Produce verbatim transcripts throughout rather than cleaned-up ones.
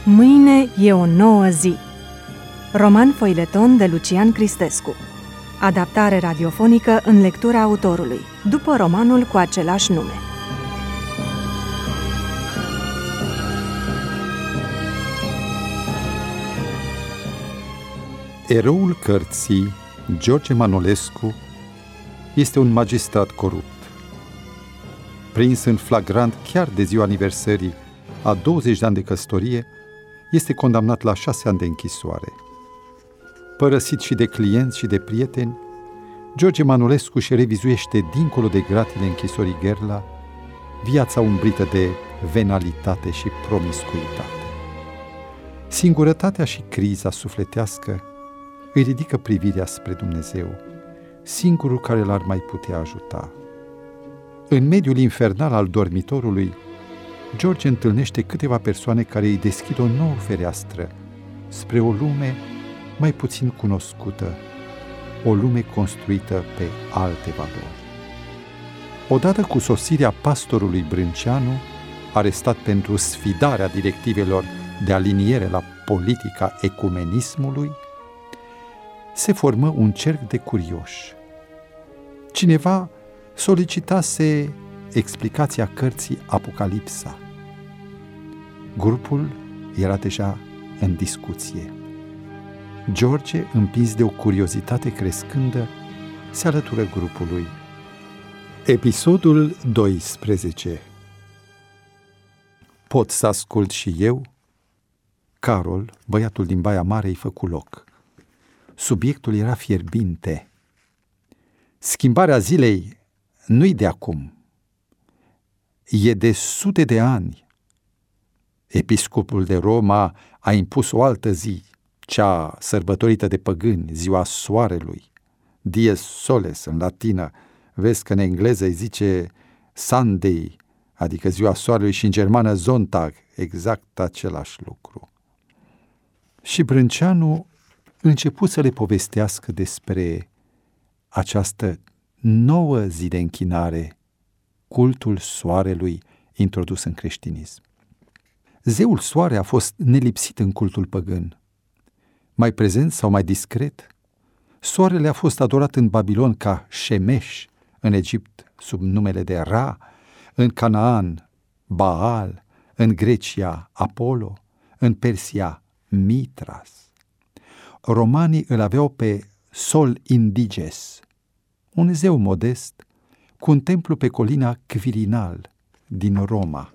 Mâine e o nouă zi. Roman foileton de Lucian Cristescu. Adaptare radiofonică în lectura autorului, după romanul cu același nume. Eroul cărții, George Manolescu, este un magistrat corupt. Prins în flagrant chiar de ziua aniversării a douăzeci de ani de căsătorie, este condamnat la șase ani de închisoare. Părăsit și de clienți și de prieteni, George Manolescu își revizuiește dincolo de gratile închisorii Gherla viața umbrită de venalitate și promiscuitate. Singurătatea și criza sufletească îi ridică privirea spre Dumnezeu, singurul care l-ar mai putea ajuta. În mediul infernal al dormitorului, George întâlnește câteva persoane care îi deschid o nouă fereastră spre o lume mai puțin cunoscută, o lume construită pe alte valori. Odată cu sosirea pastorului Brânceanu, arestat pentru sfidarea directivelor de aliniere la politica ecumenismului, se formă un cerc de curioși. Cineva solicitase explicația cărții Apocalipsa. Grupul era deja în discuție. George, împins de o curiozitate crescândă, se alătură grupului. Episodul doisprezece. Pot să ascult și eu? Carol, băiatul din Baia Mare, îi făcu loc. Subiectul era fierbinte. Schimbarea zilei nu-i de acum. E de sute de ani. Episcopul de Roma a impus o altă zi, cea sărbătorită de păgâni, ziua soarelui, dies soles în latină. Vezi că în engleză îi zice Sunday, adică ziua soarelui, și în germană Sonntag, exact același lucru. Și Brânceanu început să le povestească despre această nouă zi de închinare, cultul soarelui introdus în creștinism. Zeul soare a fost nelipsit în cultul păgân. Mai prezent sau mai discret, soarele a fost adorat în Babilon ca Shemesh, în Egipt sub numele de Ra, în Canaan Baal, în Grecia Apollo, în Persia Mitras. Romanii îl aveau pe Sol Indiges, un zeu modest cu un templu pe colina Quirinal din Roma.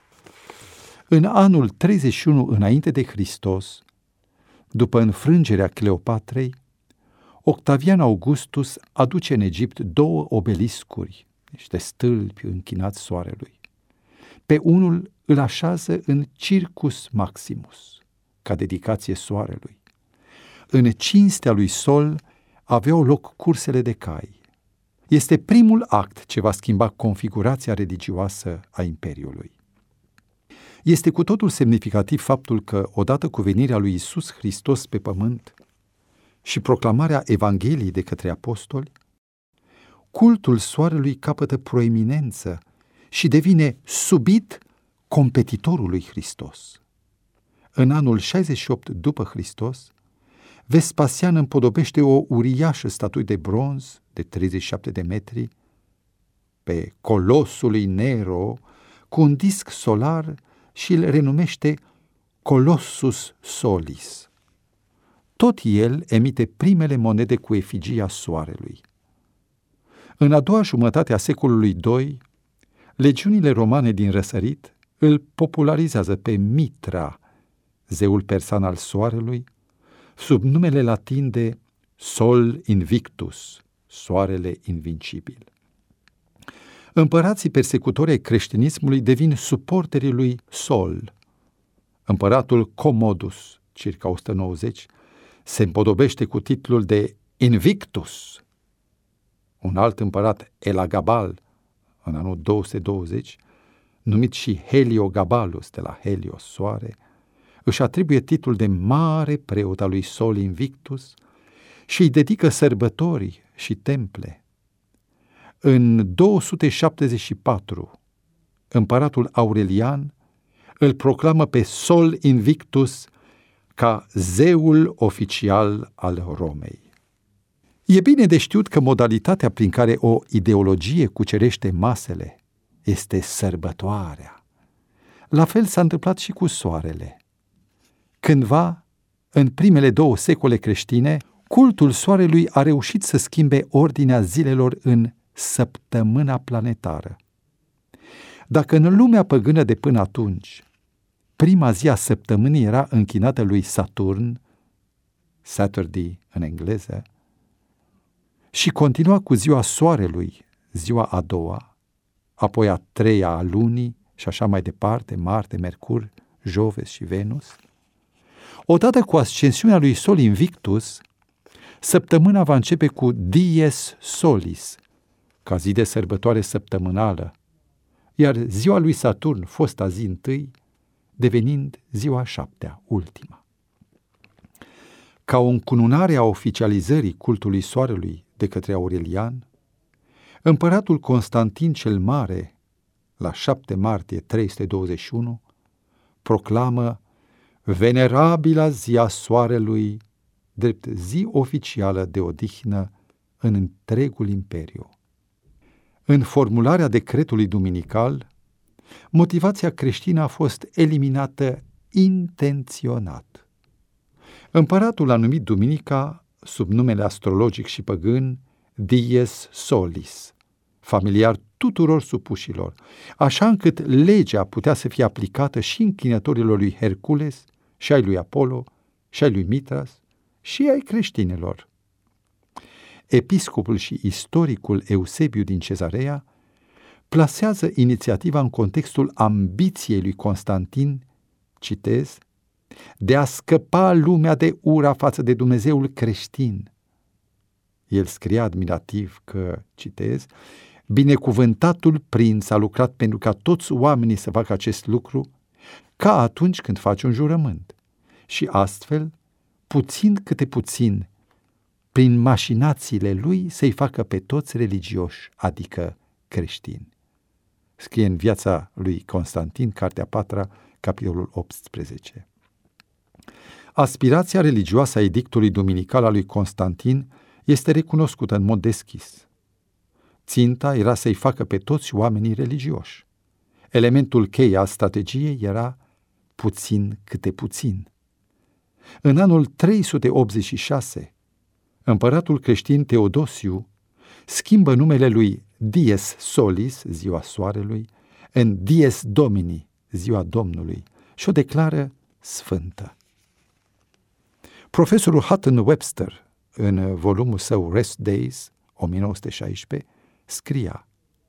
În anul treizeci și unu înainte de Hristos, după înfrângerea Cleopatrei, Octavian Augustus aduce în Egipt două obeliscuri, niște stâlpi închinați soarelui. Pe unul îl așează în Circus Maximus, ca dedicație soarelui. În cinstea lui Sol aveau loc cursele de cai. Este primul act ce va schimba configurația religioasă a Imperiului. Este cu totul semnificativ faptul că, odată cu venirea lui Iisus Hristos pe pământ și proclamarea Evangheliei de către apostoli, cultul soarelui capătă proeminență și devine subit competitorul lui Hristos. În anul șaizeci și opt după Hristos, Vespasian împodobește o uriașă statuie de bronz de treizeci și șapte de metri pe colosul lui Nero cu un disc solar și îl renumește Colossus Solis. Tot el emite primele monede cu efigia soarelui. În a doua jumătate a secolului doi, legiunile romane din răsărit îl popularizează pe Mitra, zeul persan al soarelui, sub numele latin de Sol Invictus, soarele invincibil. Împărații persecutori ai creștinismului devin suporterii lui Sol. Împăratul Commodus, circa o sută nouăzeci, se împodobește cu titlul de Invictus. Un alt împărat, Elagabal, în anul două sute douăzeci, numit și Heliogabalus, de la Helios, soare, își atribuie titlul de mare preot al lui Sol Invictus și îi dedică sărbători și temple. În două sute șaptezeci și patru, împăratul Aurelian îl proclamă pe Sol Invictus ca zeul oficial al Romei. E bine de știut că modalitatea prin care o ideologie cucerește masele este sărbătoarea. La fel s-a întâmplat și cu soarele. Cândva, în primele două secole creștine, cultul soarelui a reușit să schimbe ordinea zilelor în săptămâna planetară. Dacă în lumea păgână de până atunci, prima zi a săptămânii era închinată lui Saturn, Saturday în engleză, și continua cu ziua soarelui, ziua a doua, apoi a treia a lunii și așa mai departe, Marte, Mercur, Joves și Venus. Odată cu ascensiunea lui Sol Invictus, săptămâna va începe cu Dies Solis, ca zi de sărbătoare săptămânală, iar ziua lui Saturn, fosta zi întâi, devenind ziua a șaptea, ultima. Ca o încununare a oficializării cultului soarelui de către Aurelian, împăratul Constantin cel Mare, la șapte martie trei sute douăzeci și unu, proclamă venerabila zi a soarelui drept zi oficială de odihnă în întregul imperiu. În formularea decretului duminical, motivația creștină a fost eliminată intenționat. Împăratul a numit duminica, sub numele astrologic și păgân, Dies Solis, familiar tuturor supușilor, așa încât legea putea să fie aplicată și închinătorilor lui Hercules, și ai lui Apollo, și ai lui Mitras, și ai creștinilor. Episcopul și istoricul Eusebiu din Cezarea plasează inițiativa în contextul ambiției lui Constantin, citez, de a scăpa lumea de ura față de Dumnezeul creștin. El scrie admirativ că, citez, binecuvântatul prinț a lucrat pentru ca toți oamenii să facă acest lucru ca atunci când faci un jurământ și astfel, puțin câte puțin, prin mașinațiile lui să-i facă pe toți religioși, adică creștini. Scrie în Viața lui Constantin, cartea a patra, capitolul optsprezece. Aspirația religioasă a edictului duminical al lui Constantin este recunoscută în mod deschis. Ținta era să-i facă pe toți oamenii religioși. Elementul cheie al strategiei era puțin câte puțin. În anul trei sute optzeci și șase, împăratul creștin Teodosiu schimbă numele lui Dies Solis, ziua soarelui, în Dies Domini, ziua Domnului, și o declară sfântă. Profesorul Hutton Webster, în volumul său Rest Days, o mie nouă sute șaisprezece, scria: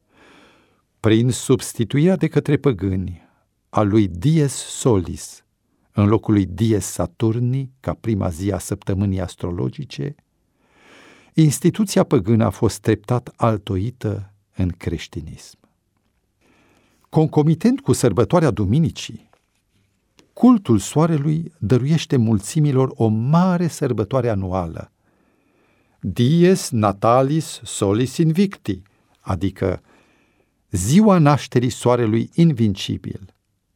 prin substituirea de către păgâni a lui Dies Solis în locul lui Dies Saturni, ca prima zi a săptămânii astrologice, instituția păgână a fost treptat altoită în creștinism. Concomitent cu sărbătoarea duminicii, cultul soarelui dăruiește mulțimilor o mare sărbătoare anuală, Dies Natalis Solis Invicti, adică ziua nașterii soarelui invincibil.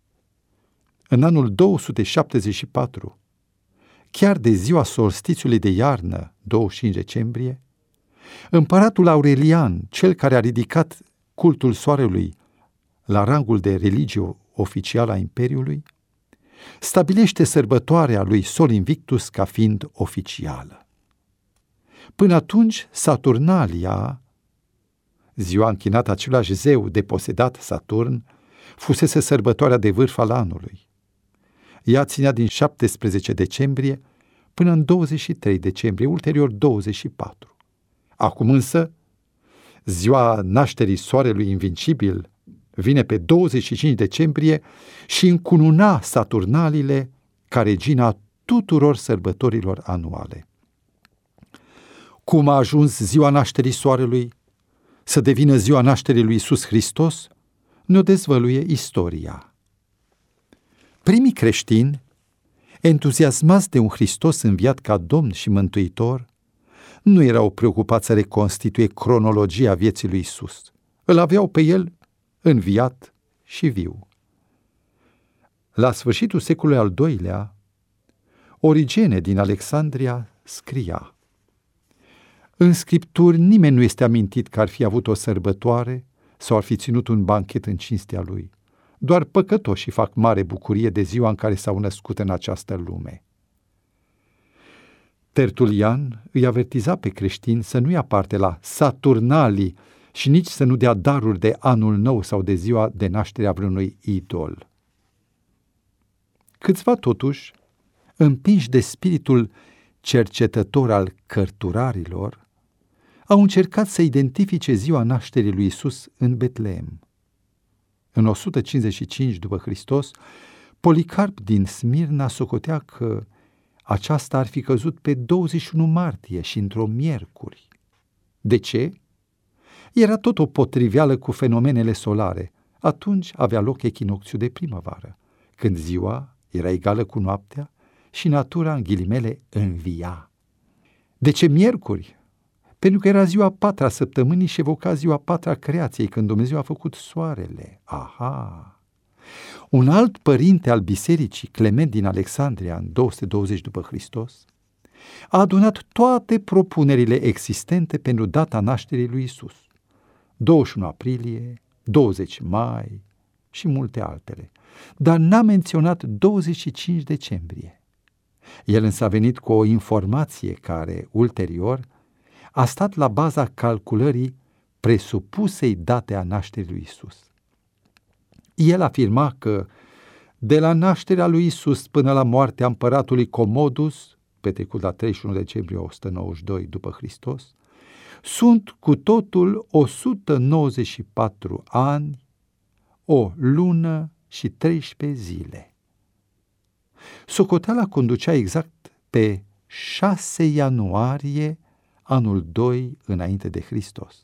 În anul două sute șaptezeci și patru, chiar de ziua solstițiului de iarnă, douăzeci și cinci decembrie, împăratul Aurelian, cel care a ridicat cultul soarelui la rangul de religie oficială a Imperiului, stabilește sărbătoarea lui Sol Invictus ca fiind oficială. Până atunci, Saturnalia, ziua închinată același zeu deposedat Saturn, fusese sărbătoarea de vârf al anului. Ea ținea din șaptesprezece decembrie până în douăzeci și trei decembrie, ulterior douăzeci și patru. Acum însă, ziua nașterii soarelui invincibil vine pe douăzeci și cinci decembrie și încununa Saturnalile ca regina tuturor sărbătorilor anuale. Cum a ajuns ziua nașterii soarelui să devină ziua nașterii lui Iisus Hristos, ne-o dezvăluie istoria. Primii creștini, entuziasmați de un Hristos înviat ca Domn și Mântuitor, nu erau preocupați să reconstituie cronologia vieții lui Iisus. Îl aveau pe el înviat și viu. La sfârșitul secolului al doilea, Origene din Alexandria scria: în scripturi nimeni nu este amintit că ar fi avut o sărbătoare sau ar fi ținut un banchet în cinstea lui. Doar păcătoșii fac mare bucurie de ziua în care s-au născut în această lume. Tertulian îi avertiza pe creștini să nu ia parte la Saturnalii și nici să nu dea daruri de anul nou sau de ziua de naștere a vreunui idol. Câțiva, totuși, împinși de spiritul cercetător al cărturarilor, au încercat să identifice ziua nașterii lui Iisus în Betleem. În o sută cincizeci și cinci după Hristos, Policarp din Smirna socotea că aceasta ar fi căzut pe douăzeci și unu martie și într-o miercuri. De ce? Era tot o potriveală cu fenomenele solare. Atunci avea loc echinocțiul de primăvară, când ziua era egală cu noaptea și natura, în ghilimele, învia. De ce miercuri? Pentru că era ziua a patra a săptămânii și evoca ziua a patra a creației, când Dumnezeu a făcut soarele. Aha! Un alt părinte al bisericii, Clement din Alexandria, în două sute douăzeci după Hristos, a adunat toate propunerile existente pentru data nașterii lui Iisus. douăzeci și unu aprilie, douăzeci mai și multe altele, dar n-a menționat douăzeci și cinci decembrie. El însă a venit cu o informație care, ulterior, a stat la baza calculării presupusei date a nașterii lui Iisus. El afirma că de la nașterea lui Iisus până la moartea împăratului Comodus, petrecut la treizeci și unu decembrie o sută nouăzeci și doi după Hristos, sunt cu totul o sută nouăzeci și patru ani, o lună și treisprezece zile. Socoteala conducea exact pe șase ianuarie anul doi înainte de Hristos.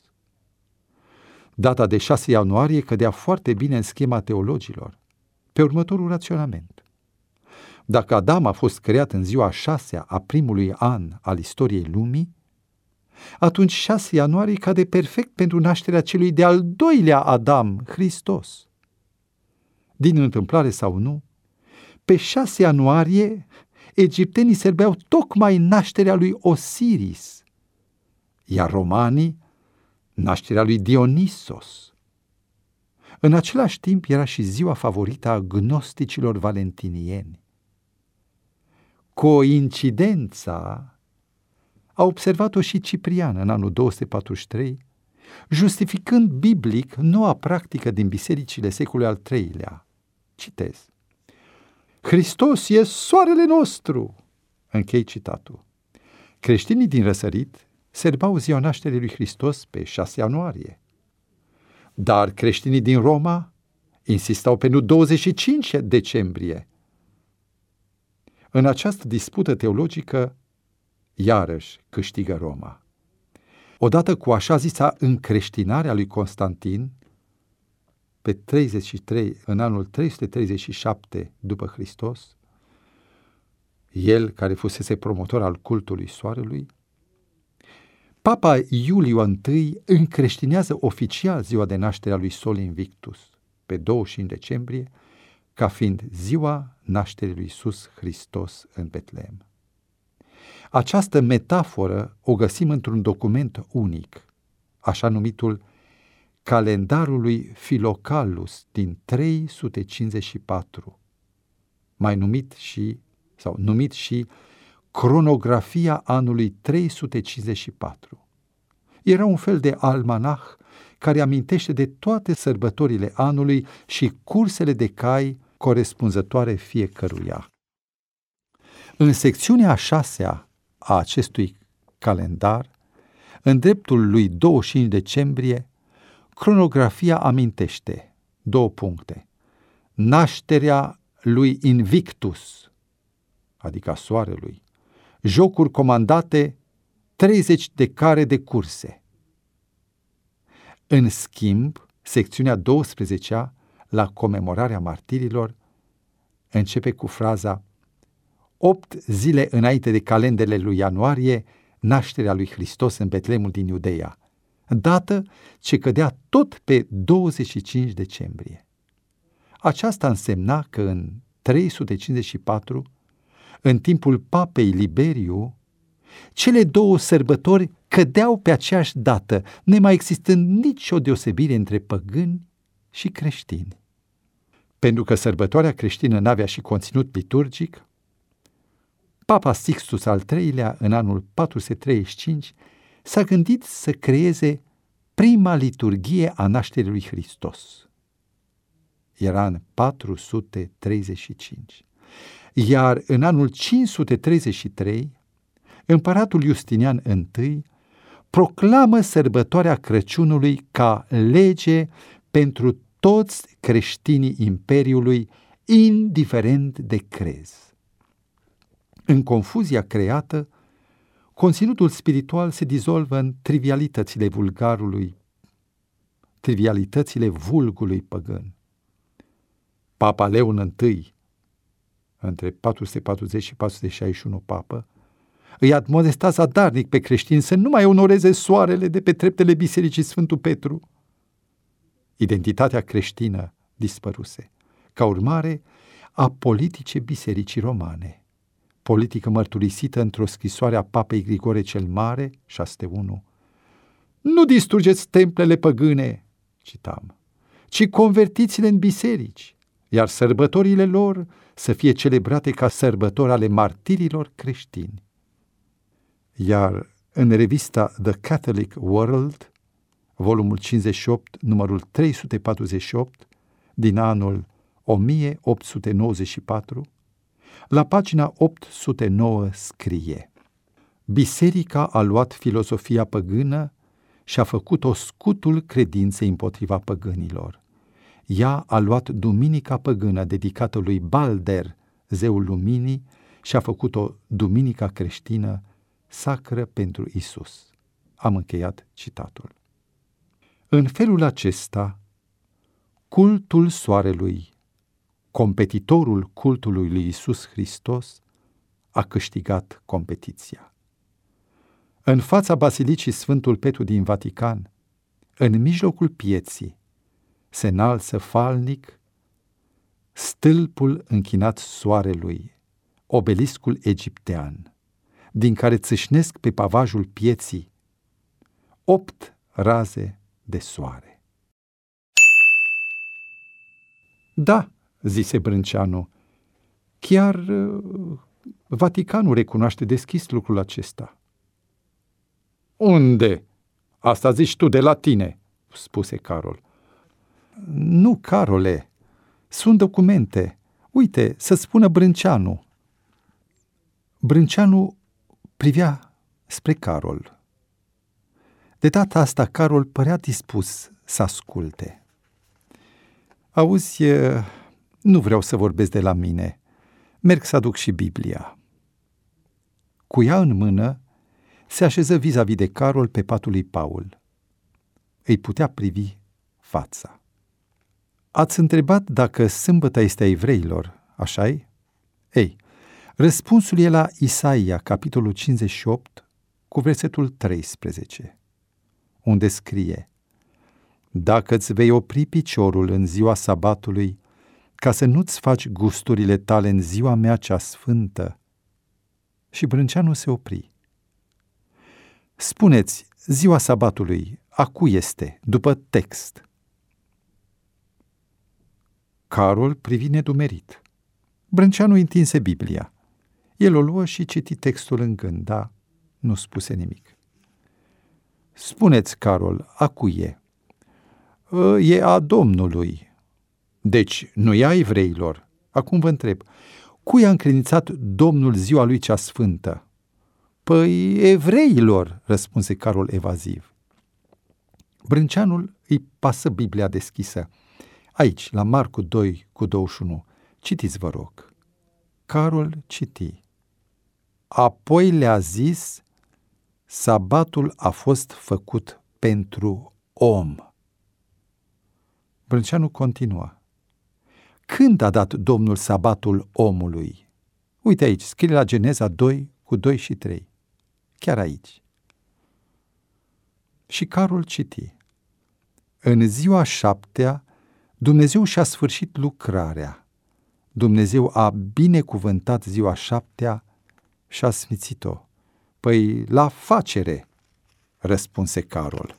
Data de șase ianuarie cădea foarte bine în schema teologilor, pe următorul raționament. Dacă Adam a fost creat în ziua a șasea a primului an al istoriei lumii, atunci șase ianuarie cade perfect pentru nașterea celui de-al doilea Adam, Hristos. Din întâmplare sau nu, pe șase ianuarie egiptenii sărbeau tocmai nașterea lui Osiris, iar romanii nașterea lui Dionisos. În același timp era și ziua favorită a gnosticilor valentinieni. Coincidența a observat-o și Ciprian în anul două sute patruzeci și trei, justificând biblic noua practică din bisericile secolului al treilea. Citez: Hristos e soarele nostru. Închei citatul. Creștinii din răsărit sărbau ziua nașterii lui Hristos pe șase ianuarie. Dar creștinii din Roma insistau pentru douăzeci și cinci decembrie. În această dispută teologică, iarăși câștigă Roma. Odată cu așa zisa încreștinare a lui Constantin, pe treizeci și trei, în anul trei sute treizeci și șapte după Hristos, el care fusese promotor al cultului soarelui, Papa Iuliu I încreștinează oficial ziua de naștere a lui Sol Invictus, pe douăzeci și cinci decembrie, ca fiind ziua nașterii lui Iisus Hristos în Betleem. Această metaforă o găsim într-un document unic, așa numitul Calendarul lui Philocalus din trei sute cincizeci și patru, mai numit și, sau numit și Cronografia anului trei sute cincizeci și patru. Era un fel de almanah care amintește de toate sărbătorile anului și cursele de cai corespunzătoare fiecăruia. În secțiunea a șasea a acestui calendar, în dreptul lui douăzeci și cinci decembrie, cronografia amintește două puncte: nașterea lui Invictus, adică a soarelui, jocuri comandate, treizeci de care de curse. În schimb, secțiunea a douăsprezecea, la comemorarea martirilor, începe cu fraza: opt zile înainte de calendele lui ianuarie, nașterea lui Hristos în Betleemul din Iudeea, dată ce cădea tot pe douăzeci și cinci decembrie. Aceasta însemna că în trei sute cincizeci și patru, în timpul papei Liberiu, cele două sărbători cădeau pe aceeași dată, nemai existând nicio deosebire între păgâni și creștini. Pentru că sărbătoarea creștină n-avea și conținut liturgic, Papa Sixtus al treilea, în anul patru sute treizeci și cinci, s-a gândit să creeze prima liturghie a nașterii lui Hristos. Era în patru sute treizeci și cinci. Iar în anul cinci sute treizeci și trei, împăratul Justinian I proclamă sărbătoarea Crăciunului ca lege pentru toți creștinii Imperiului, indiferent de crez. În confuzia creată, conținutul spiritual se dizolvă în trivialitățile vulgarului, trivialitățile vulgului păgân. Papa Leon I, între patru sute patruzeci și patru sute șaizeci și unu papă, îi admonesta zadarnic pe creștini să nu mai onoreze soarele de pe treptele Bisericii Sfântul Petru. Identitatea creștină dispăruse, ca urmare a politicii Bisericii Romane, politică mărturisită într-o scrisoare a papei Grigore cel Mare, șase sute unu. Nu distrugeți templele păgâne, citam, ci convertiți-le în biserici, iar sărbătorile lor să fie celebrate ca sărbători ale martirilor creștini. Iar în revista The Catholic World, volumul cincizeci și opt, numărul trei sute patruzeci și opt, din anul o mie opt sute nouăzeci și patru, la pagina opt sute nouă scrie: Biserica a luat filozofia păgână și a făcut-o scutul credinței împotriva păgânilor. Ea a luat duminica păgână dedicată lui Balder, zeul luminii, și a făcut-o duminica creștină sacră pentru Isus. Am încheiat citatul. În felul acesta, cultul soarelui, competitorul cultului lui Isus Hristos, a câștigat competiția. În fața Basilicii Sfântul Petru din Vatican, în mijlocul pieții, se înalță falnic stâlpul închinat soarelui, obeliscul egiptean, din care țâșnesc pe pavajul pieții opt raze de soare. Da, zise Brânceanu, chiar uh, Vaticanul recunoaște deschis lucrul acesta. Unde? Asta zici tu de la tine, spuse Carol. Nu, Carole, sunt documente. Uite, să spună Brânceanu. Brânceanu privea spre Carol. De data asta, Carol părea dispus să asculte. Auzi, nu vreau să vorbesc de la mine. Merg să aduc și Biblia. Cu ea în mână, se așeză vis-a-vis de Carol pe patul lui Paul. Îi putea privi fața. Ați întrebat dacă sâmbăta este a evreilor, așa-i? Ei, răspunsul e la Isaia, capitolul cincizeci și opt, cu versetul treisprezece, unde scrie: Dacă îți vei opri piciorul în ziua sabatului, ca să nu-ți faci gusturile tale în ziua mea cea sfântă. Și Brânceanu se opri. Spuneți, ziua sabatului, a cui este, după text? Carol privi nedumerit. Brânceanu întinse Biblia. El o luă și citi textul în gând, dar nu spuse nimic. Spuneți, Carol, a cui e? E a Domnului. Deci, nu e a evreilor. Acum vă întreb, cui a încredințat Domnul ziua lui cea sfântă? Păi, evreilor, răspunse Carol evaziv. Brânceanul îi pasă Biblia deschisă. Aici, la Marcu doi cu douăzeci și unu. Citiți, vă rog. Carol citi. Apoi le-a zis: sabatul a fost făcut pentru om. Brânceanu continua. Când a dat Domnul sabatul omului? Uite aici, scrie la Geneza doi cu doi și trei. Chiar aici. Și Carol citi. În ziua șaptea, Dumnezeu și-a sfârșit lucrarea. Dumnezeu a binecuvântat ziua șaptea și a sfințit-o. Păi, la facere, răspunse Carol.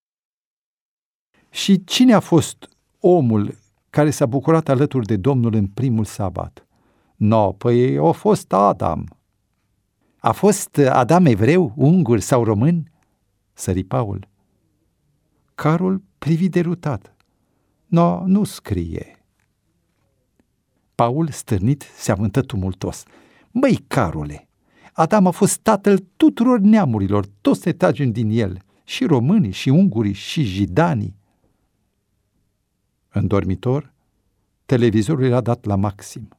Și cine a fost omul care s-a bucurat alături de Domnul în primul sabat? No, păi a fost Adam. A fost Adam evreu, ungur sau român? Sări Paul. Carol privi derutat. No, nu scrie. Paul, stârnit, se avântă tumultos. Măi, Carole, Adam a fost tatăl tuturor neamurilor, toți se tragem din el, și românii, și ungurii, și jidanii. În dormitor, televizorul era dat la maxim.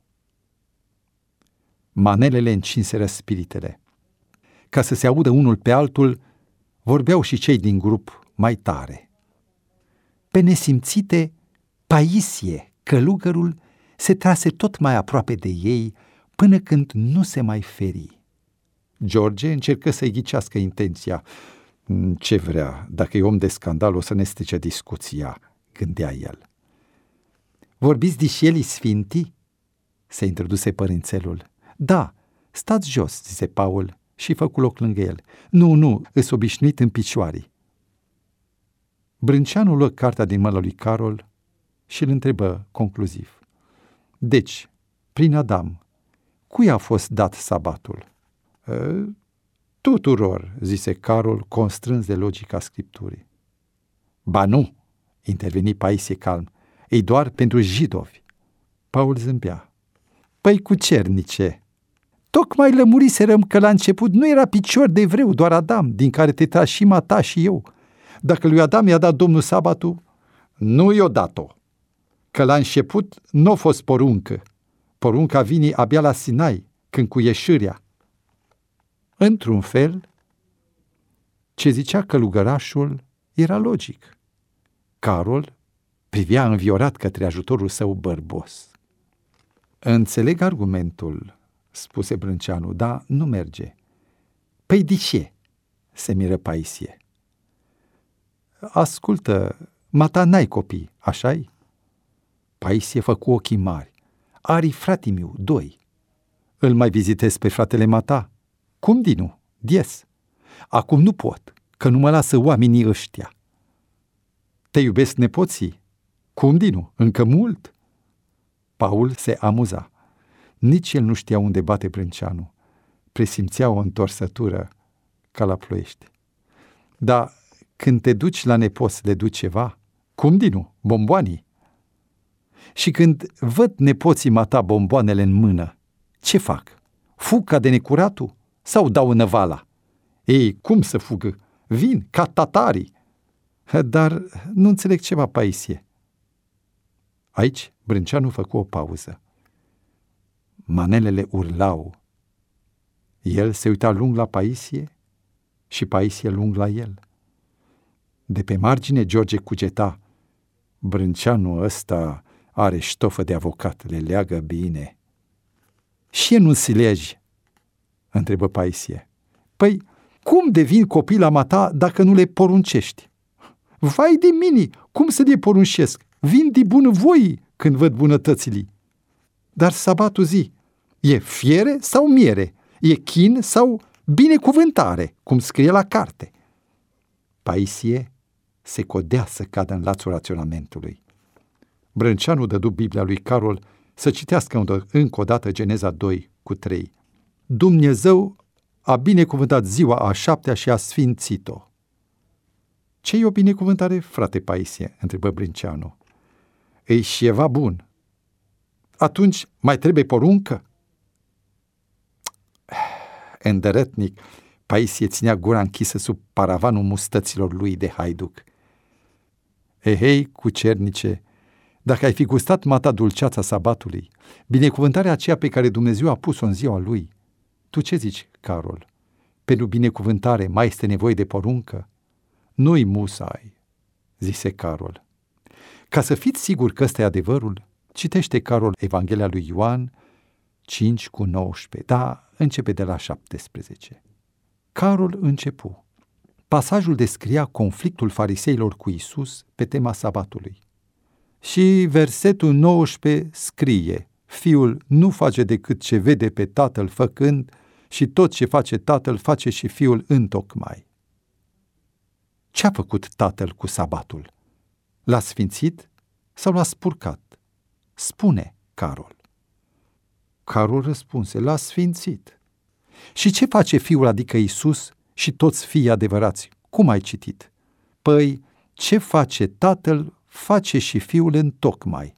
Manelele încinseră spiritele. Ca să se audă unul pe altul, vorbeau și cei din grup mai tare. Pe nesimțite, Paisie, călugărul, se trase tot mai aproape de ei până când nu se mai feri. George încercă să-i ghicească intenția. Ce vrea, dacă e om de scandal, o să ne strice discuția, gândea el. Vorbiți dișielii sfintii? Se introduse părințelul. Da, stați jos, zise Paul și făcu loc lângă el. Nu, nu, îs obișnuit în picioare. Brânceanu luă cartea din mâna lui Carol și îl întrebă concluziv. Deci, prin Adam, cui a fost dat sabatul? E, tuturor, zise Carol, constrâns de logica Scripturii. Ba nu, interveni Paisie calm, e doar pentru jidovi. Paul zâmbea. Păi cucernice, tocmai lămuriserăm că la început nu era picior de evreu, doar Adam, din care te tragi și mata și eu. Dacă lui Adam i-a dat Domnul sabatul, nu i-o dat-o, că la început nu a fost poruncă. Porunca vine abia la Sinai, când cu ieșirea. Într-un fel, ce zicea călugărașul era logic. Carol privea înviorat către ajutorul său bărbos. Înțeleg argumentul, spuse Brânceanu, dar nu merge. Păi de ce? Se miră Paisie. Ascultă, mata n-ai copii, așa-i? Paisie făcu ochii mari. Ari frate miu, doi. Îl mai vizitez pe fratele mata? Cum dinu? Dies. Acum nu pot, că nu mă lasă oamenii ăștia. Te iubesc nepoții? Cum dinu? Încă mult? Paul se amuza. Nici el nu știa unde bate Brânceanu. Presimțea o întorsătură ca la Ploiești. Dar când te duci la nepoți, le duci ceva? Cum dinu? Bomboanii? Și când văd nepoții mata bomboanele în mână, ce fac? Fug ca de necuratul sau dau în vala? Ei, cum să fugă? Vin ca tatarii. Dar nu înțeleg ceva, Paisie. Aici Brânceanu făcu o pauză. Manelele urlau. El se uita lung la Paisie și Paisie lung la el. De pe margine George cugeta. Brânceanu ăsta are ștofă de avocat, le leagă bine. Și nu înțelegi? Întrebă Paisie. Păi, cum devin copii la mata dacă nu le poruncești? Vai de mine, cum să le poruncesc? Vin de bunăvoie când văd bunătățile. Dar sabatul zi, e fiere sau miere? E chin sau binecuvântare, cum scrie la carte? Paisie se codea să cadă în lațul raționamentului. Brânceanu dădu Biblia lui Carol să citească încă o dată Geneza doi cu trei. Dumnezeu a binecuvântat ziua a șaptea și a sfințit-o. Ce-i o binecuvântare, frate Paisie? Întrebă Brânceanu. Ei, ceva bun. Atunci mai trebuie poruncă? Îndărătnic, Paisie ținea gura închisă sub paravanul mustăților lui de haiduc. Ehei, cucernice, dacă ai fi gustat mata dulceața sabatului, binecuvântarea aceea pe care Dumnezeu a pus-o în ziua lui, tu ce zici, Carol? Pentru binecuvântare mai este nevoie de poruncă? Nu-i musai, zise Carol. Ca să fiți sigur că ăsta e adevărul, citește Carol Evanghelia lui Ioan cinci cu nouăsprezece, da, începe de la șaptesprezece. Carol începu. Pasajul descria conflictul fariseilor cu Iisus pe tema sabatului. Și versetul nouăsprezece scrie, Fiul nu face decât ce vede pe Tatăl făcând și tot ce face Tatăl face și Fiul întocmai. Ce-a făcut Tatăl cu sabatul? L-a sfințit sau l-a spurcat? Spune, Carol. Carol răspunse, l-a sfințit. Și ce face Fiul, adică Iisus, și toți fiii adevărați? Cum ai citit? Păi, ce face Tatăl, face și Fiul întocmai.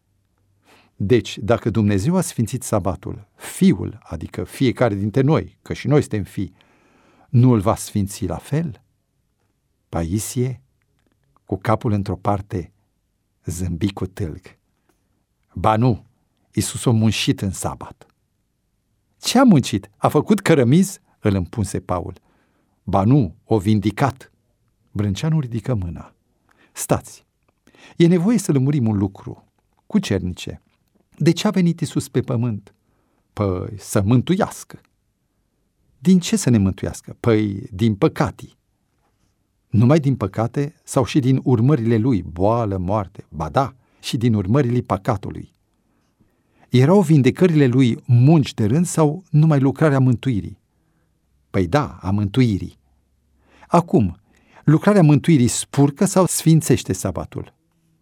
Deci, dacă Dumnezeu a sfințit sabatul, Fiul, adică fiecare dintre noi, că și noi suntem fii, nu îl va sfinți la fel? Paisie, cu capul într-o parte, zâmbi cu tâlc. Ba nu, Iisus a muncit în sabat. Ce a muncit? A făcut cărămizi? Îl împunse Paul. Ba nu, o vindicat. Brânceanu ridică mâna. Stați, e nevoie să lămurim un lucru. Cucernice, de ce a venit Iisus pe pământ? Păi, să mântuiască. Din ce să ne mântuiască? Păi, din păcatii. Numai din păcate sau și din urmările lui, boală, moarte? Ba da, și din urmările păcatului. Erau vindecările lui munci de rând sau numai lucrarea mântuirii? Păi da, a mântuirii. Acum, lucrarea mântuirii spurcă sau sfințește sabatul?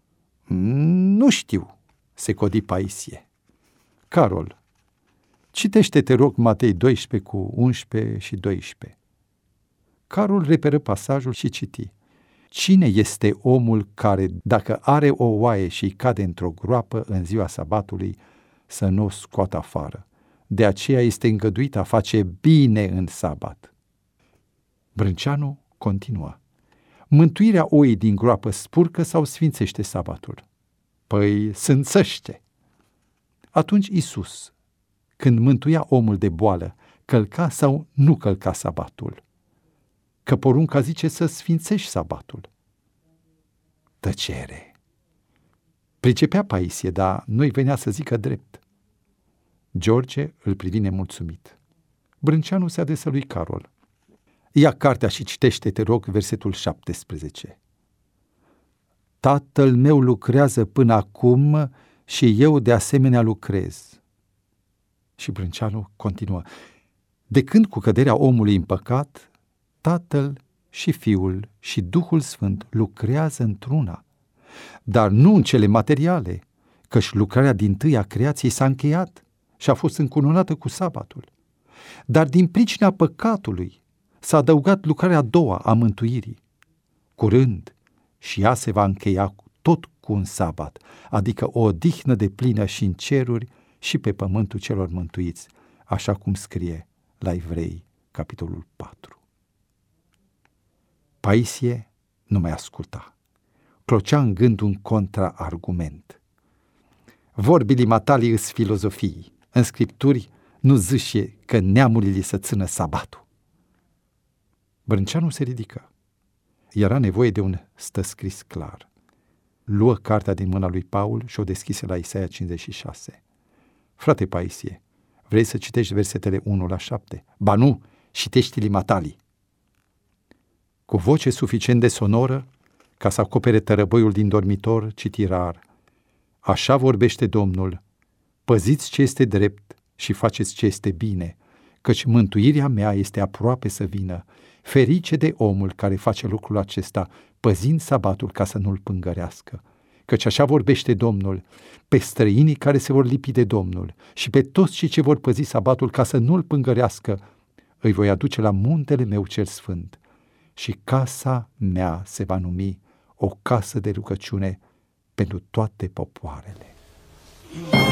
Nu știu, se codi Paisie. Carol, citește, te rog, Matei doisprezece cu unsprezece și doisprezece. Carol reperă pasajul și citi. Cine este omul care, dacă are o oaie și îi cade într-o groapă în ziua sabatului, să nu o scoată afară? De aceea este îngăduit a face bine în sabat. Brânceanu continuă. Mântuirea oii din groapă spurcă sau sfințește sabatul? Păi sânțăște. Atunci Iisus, când mântuia omul de boală, călca sau nu călca sabatul? Că porunca zice să sfințești sabatul. Tăcere. Pricepea Paisie, dar nu-i venea să zică drept. George îl privi nemulțumit. Brânceanu se adresă lui Carol. Ia cartea și citește, te rog, versetul șaptesprezece. Tatăl meu lucrează până acum și eu de asemenea lucrez. Și Brânceanu continuă. De când cu căderea omului în păcat, Tatăl și Fiul și Duhul Sfânt lucrează într-una, dar nu în cele materiale, căci lucrarea dintâi a creației s-a încheiat și a fost încununată cu sabatul. Dar din pricina păcatului s-a adăugat lucrarea a doua a mântuirii. Curând și ea se va încheia tot cu un sabat, adică o odihnă de plină și în ceruri și pe pământul celor mântuiți, așa cum scrie la Evrei, capitolul patru. Paisie nu mai asculta. Clocea în gând un contraargument. Vorbile matale îs filozofii. În scripturi nu zice că neamurile să țină sabatul. Brânceanu se ridică. Era nevoie de un stăscris clar. Luă cartea din mâna lui Paul și o deschise la Isaia cincizeci și șase. Frate Paisie, vrei să citești versetele unu la șapte? Ba nu, citești-li matali. Cu voce suficient de sonoră, ca să acopere tărăboiul din dormitor, citi rar. Așa vorbește Domnul, păziți ce este drept și faceți ce este bine, căci mântuirea mea este aproape să vină. Ferice de omul care face lucrul acesta, păzind sabatul ca să nu-l pângărească. Căci așa vorbește Domnul, pe străinii care se vor lipi de Domnul și pe toți cei ce vor păzi sabatul ca să nu-l pângărească, îi voi aduce la muntele meu cel sfânt. Și casa mea se va numi o casă de rugăciune pentru toate popoarele.